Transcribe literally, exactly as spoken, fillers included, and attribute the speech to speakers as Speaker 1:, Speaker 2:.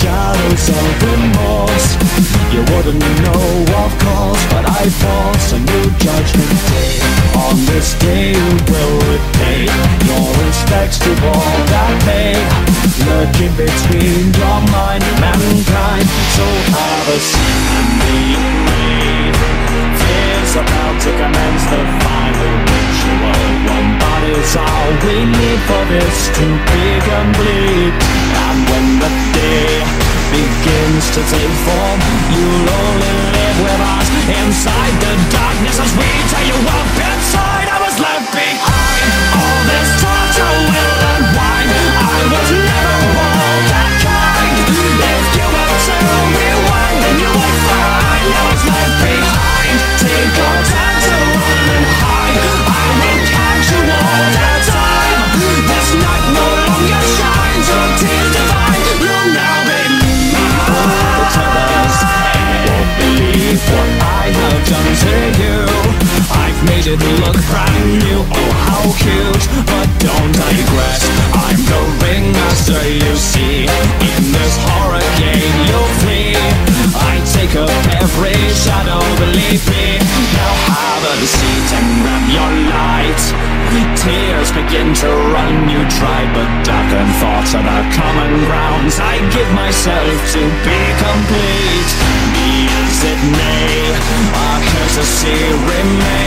Speaker 1: shadows of remorse. You wouldn't know, of course, but I force a new judgment day. On this day you will repay your respects to all that pay, lurking between your mind and mankind. So have a seat and be brave. Fear's about to commence the final ritual. One body's all we need for this to be complete. And when the day begins to take form, you'll only live with us inside the darkness as we tear you up inside. I was left behind. All this torture will unwind. I was never all that kind. If you were to rewind, then you would find I was left behind. Take your time to run and hide. I will catch you all that time. This night no longer shines. Your tears divine. You'll now be the tellers. You won't believe what I have done to you. I've made it look brand new. Oh, how cute, but don't digress. I'm the ringmaster, you see. In this horror game you'll flee. I take up every shadow, believe me. Now have a seat and grab your light. Tears begin to run, you try, but darkened thoughts are the common grounds. I give myself to be complete. Be as it may, our courtesy remains.